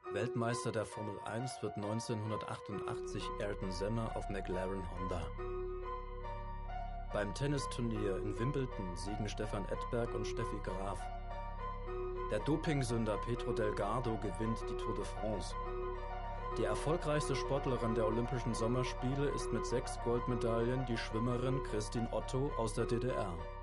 Weltmeister der Formel 1 wird 1988 Ayrton Senna auf McLaren Honda. Beim Tennisturnier in Wimbledon siegen Stefan Edberg und Steffi Graf. Der Dopingsünder Pedro Delgado gewinnt die Tour de France. Die erfolgreichste Sportlerin der Olympischen Sommerspiele ist mit 6 Goldmedaillen die Schwimmerin Christine Otto aus der DDR.